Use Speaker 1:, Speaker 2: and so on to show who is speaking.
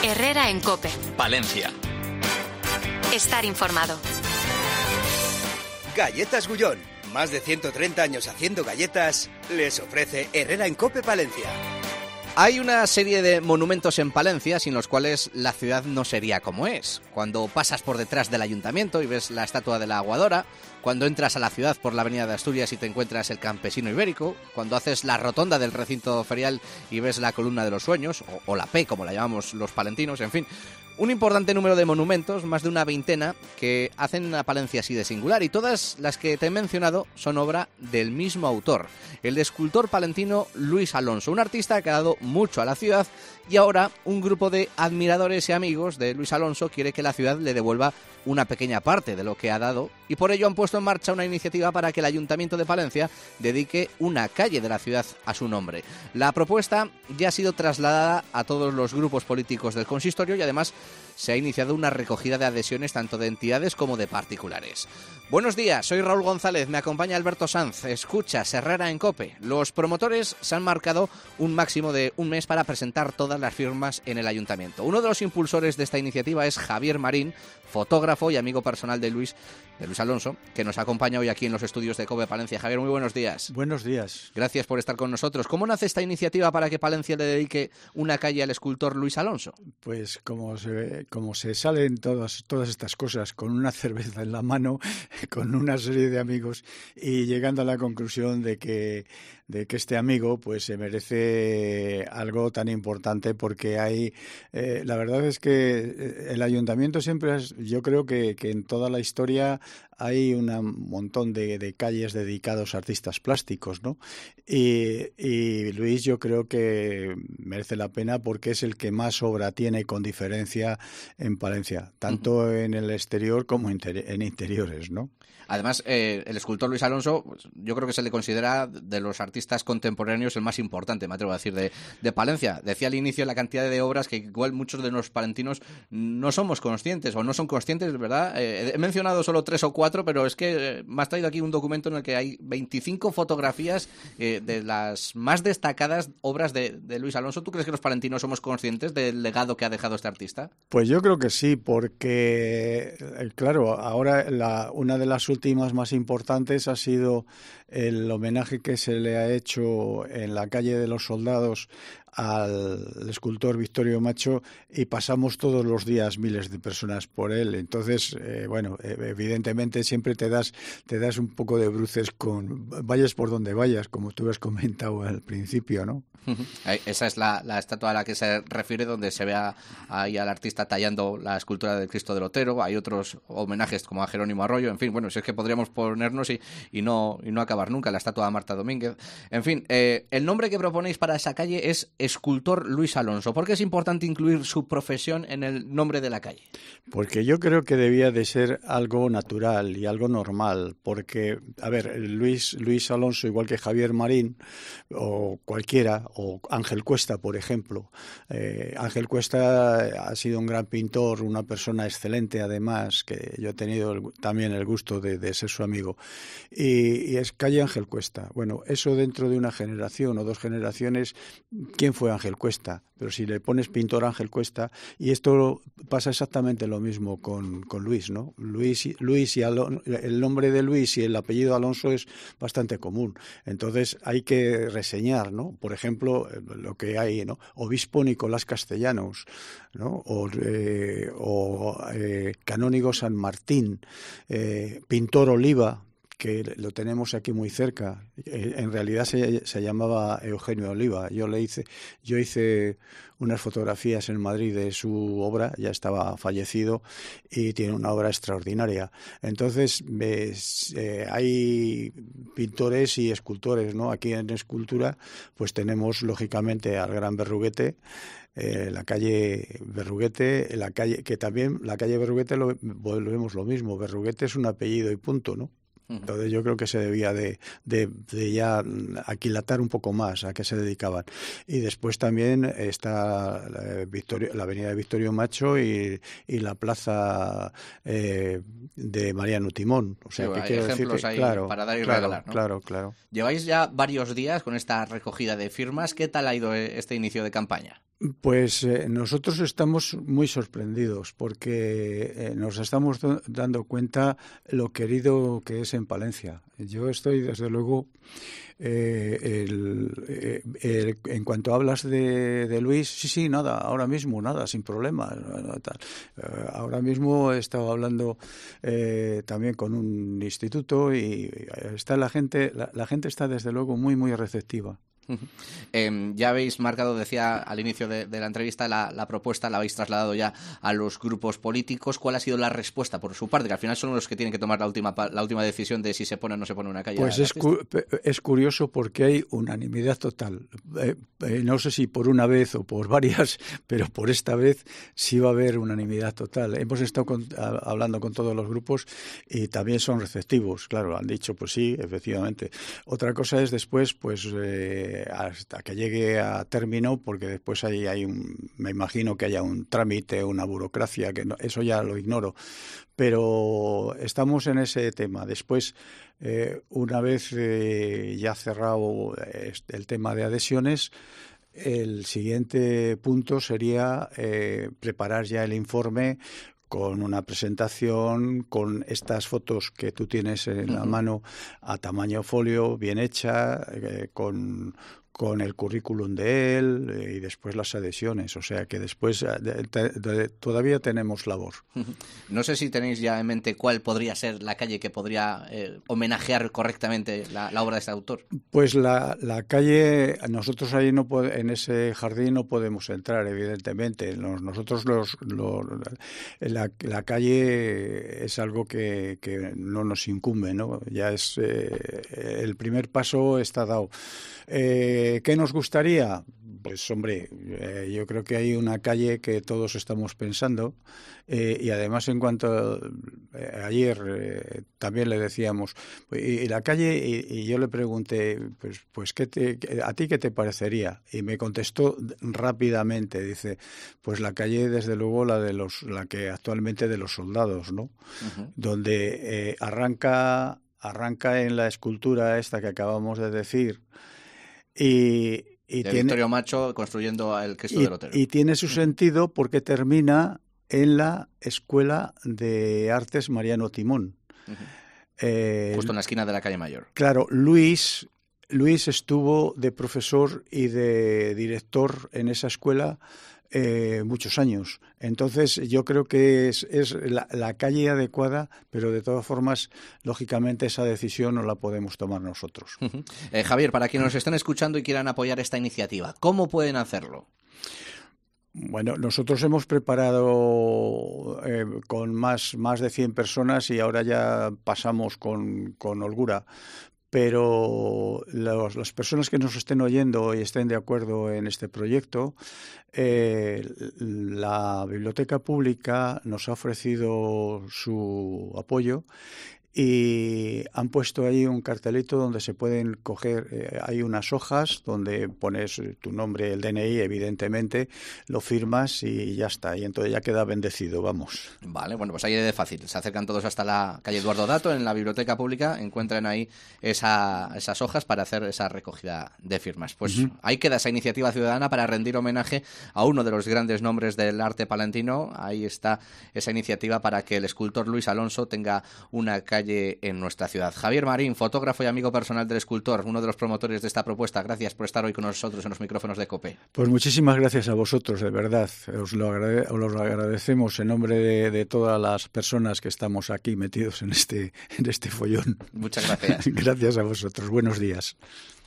Speaker 1: Herrera en COPE.
Speaker 2: Palencia.
Speaker 1: Estar informado.
Speaker 3: Galletas Gullón. Más de 130 años haciendo galletas, les ofrece Herrera en COPE Palencia.
Speaker 4: Hay una serie de monumentos en Palencia sin los cuales la ciudad no sería como es. Cuando pasas por detrás del ayuntamiento y ves la estatua de la Aguadora, cuando entras a la ciudad por la avenida de Asturias y te encuentras el Campesino Ibérico, cuando haces la rotonda del recinto ferial y ves la Columna de los Sueños, o la P, como la llamamos los palentinos, en fin. Un importante número de monumentos, más de una veintena, que hacen a Palencia así de singular, y todas las que te he mencionado son obra del mismo autor, el escultor palentino Luis Alonso, un artista que ha dado mucho a la ciudad, y ahora un grupo de admiradores y amigos de Luis Alonso quiere que la ciudad le devuelva una pequeña parte de lo que ha dado, y por ello han puesto en marcha una iniciativa para que el Ayuntamiento de Palencia dedique una calle de la ciudad a su nombre. La propuesta ya ha sido trasladada a todos los grupos políticos del consistorio y además se ha iniciado una recogida de adhesiones tanto de entidades como de particulares. Buenos días, soy Raúl González, me acompaña Alberto Sanz. Escuchas Herrera en COPE. Los promotores se han marcado un máximo de un mes para presentar todas las firmas en el ayuntamiento. Uno de los impulsores de esta iniciativa es Javier Marín, fotógrafo y amigo personal de Luis Alonso, que nos acompaña hoy aquí en los estudios de COPE Palencia. Javier, muy buenos días.
Speaker 5: Buenos días.
Speaker 4: Gracias por estar con nosotros. ¿Cómo nace esta iniciativa para que Palencia le dedique una calle al escultor Luis Alonso?
Speaker 5: Pues como se salen todas estas cosas con una cerveza en la mano, con una serie de amigos y llegando a la conclusión de que este amigo pues se merece algo tan importante, porque hay la verdad es que el ayuntamiento siempre yo creo que en toda la historia hay un montón de calles dedicados a artistas plásticos, ¿no? Y Luis yo creo que merece la pena porque es el que más obra tiene con diferencia en Palencia, tanto en el exterior como en interiores, ¿no?
Speaker 4: Además, el escultor Luis Alonso, pues, yo creo que se le considera de los artistas contemporáneos el más importante, me atrevo a decir, de Palencia. Decía al inicio la cantidad de obras que igual muchos de los palentinos no somos conscientes o no son conscientes, ¿verdad? He mencionado solo 3 o 4, pero es que me has traído aquí un documento en el que hay 25 fotografías de las más destacadas obras de Luis Alonso. ¿Tú crees que los palentinos somos conscientes del legado que ha dejado este artista?
Speaker 5: Pues yo creo que sí, porque, claro, ahora una de las últimas más importantes ha sido el homenaje que se le ha hecho en la calle de los Soldados al escultor Victorio Macho, y pasamos todos los días miles de personas por él. Entonces, evidentemente siempre te das un poco de bruces vayas por donde vayas, como tú has comentado al principio, ¿no?
Speaker 4: Esa es la estatua a la que se refiere, donde se ve ahí al artista tallando la escultura del Cristo del Otero. Hay otros homenajes como a Jerónimo Arroyo. En fin, bueno, si es que podríamos ponernos y no acabar nunca, la estatua de Marta Domínguez. En fin, el nombre que proponéis para esa calle es Escultor Luis Alonso. ¿Por qué es importante incluir su profesión en el nombre de la calle?
Speaker 5: Porque yo creo que debía de ser algo natural y algo normal, porque, a ver, Luis Alonso, igual que Javier Marín o cualquiera, o Ángel Cuesta, por ejemplo. Ángel Cuesta ha sido un gran pintor, una persona excelente además, que yo he tenido también el gusto de ser su amigo. Y es calle Ángel Cuesta. Bueno, eso dentro de una generación o 2 generaciones, ¿quién fue Ángel Cuesta? Pero si le pones pintor Ángel Cuesta, y esto pasa exactamente lo mismo con Luis, ¿no? Luis y el nombre de Luis y el apellido Alonso es bastante común. Entonces hay que reseñar, ¿no? Por ejemplo, lo que hay, ¿no? Obispo Nicolás Castellanos, ¿no? O canónigo San Martín, pintor Oliva, que lo tenemos aquí muy cerca. En realidad se llamaba Eugenio Oliva. Yo hice unas fotografías en Madrid de su obra, ya estaba fallecido, y tiene una obra extraordinaria. Entonces, hay pintores y escultores, ¿no? Aquí en escultura, pues tenemos lógicamente al gran Berruguete, la calle Berruguete, la calle Berruguete volvemos lo mismo. Berruguete es un apellido y punto, ¿no? Entonces yo creo que se debía de ya aquilatar un poco más a qué se dedicaban. Y después también está la avenida de Victorio Macho y la plaza de Mariano Timón. O sea,
Speaker 4: sí,
Speaker 5: que
Speaker 4: hay
Speaker 5: quiero
Speaker 4: ejemplos
Speaker 5: decir que,
Speaker 4: ahí
Speaker 5: claro,
Speaker 4: para dar y regalar, ¿no?
Speaker 5: Claro.
Speaker 4: Lleváis ya varios días con esta recogida de firmas. ¿Qué tal ha ido este inicio de campaña?
Speaker 5: Pues nosotros estamos muy sorprendidos porque nos estamos dando cuenta lo querido que es en Palencia. Yo estoy, desde luego, en cuanto hablas de Luis, sí, nada, ahora mismo, nada, sin problema. Ahora mismo he estado hablando también con un instituto y está la gente está, desde luego, muy, muy receptiva.
Speaker 4: Ya habéis marcado, decía al inicio de la entrevista, la propuesta la habéis trasladado ya a los grupos políticos. ¿Cuál ha sido la respuesta por su parte? Que al final son los que tienen que tomar la última decisión de si se pone o no se pone una calle.
Speaker 5: Pues es curioso porque hay unanimidad total. No sé si por una vez o por varias, pero por esta vez sí va a haber unanimidad total. Hemos estado hablando con todos los grupos y también son receptivos. Claro, han dicho, pues sí, efectivamente. Otra cosa es después, pues hasta que llegue a término, porque después me imagino que haya un trámite, una burocracia, que no, eso ya lo ignoro, pero estamos en ese tema. Después, una vez ya cerrado el tema de adhesiones, el siguiente punto sería preparar ya el informe con una presentación, con estas fotos que tú tienes en la mano a tamaño folio, bien hecha, con el currículum de él y después las adhesiones. O sea que después todavía tenemos labor.
Speaker 4: No sé si tenéis ya en mente cuál podría ser la calle que podría homenajear correctamente la obra de este autor.
Speaker 5: Pues la calle, nosotros ahí en ese jardín no podemos entrar, evidentemente. Nosotros la calle es algo que no nos incumbe, ¿no? Ya es el primer paso está dado. ¿Qué nos gustaría? Pues hombre, yo creo que hay una calle que todos estamos pensando y además en cuanto ayer también le decíamos y la calle y yo le pregunté pues ¿a ti qué te parecería? Y me contestó rápidamente, dice, pues la calle desde luego la que actualmente de los soldados, ¿no? Uh-huh. Donde arranca en la escultura esta que acabamos de decir. Y
Speaker 4: Victorio Macho construyendo el Cristo del Otero.
Speaker 5: Y tiene su sentido porque termina en la Escuela de Artes Mariano Timón.
Speaker 4: Uh-huh. Justo en la esquina de la calle Mayor.
Speaker 5: Claro, Luis estuvo de profesor y de director en esa escuela muchos años. Entonces yo creo que es la calle adecuada, pero de todas formas, lógicamente esa decisión no la podemos tomar nosotros.
Speaker 4: Uh-huh. Javier, para quienes nos estén escuchando y quieran apoyar esta iniciativa, ¿cómo pueden hacerlo?
Speaker 5: Bueno, nosotros hemos preparado con más de 100 personas y ahora ya pasamos con holgura. Pero las personas que nos estén oyendo y estén de acuerdo en este proyecto, la Biblioteca Pública nos ha ofrecido su apoyo y han puesto ahí un cartelito donde se pueden coger, hay unas hojas donde pones tu nombre, el DNI, evidentemente, lo firmas y ya está, y entonces ya queda bendecido, vamos.
Speaker 4: Vale, bueno, pues ahí de fácil, se acercan todos hasta la calle Eduardo Dato, en la Biblioteca Pública, encuentran ahí esas hojas para hacer esa recogida de firmas. Pues uh-huh. Ahí queda esa iniciativa ciudadana para rendir homenaje a uno de los grandes nombres del arte palentino. Ahí está esa iniciativa para que el escultor Luis Alonso tenga una calle en nuestra ciudad. Javier Marín, fotógrafo y amigo personal del escultor, uno de los promotores de esta propuesta. Gracias por estar hoy con nosotros en los micrófonos de COPE.
Speaker 5: Pues muchísimas gracias a vosotros, de verdad. Os lo agradecemos en nombre de todas las personas que estamos aquí metidos en este follón.
Speaker 4: Muchas gracias.
Speaker 5: Gracias a vosotros. Buenos días.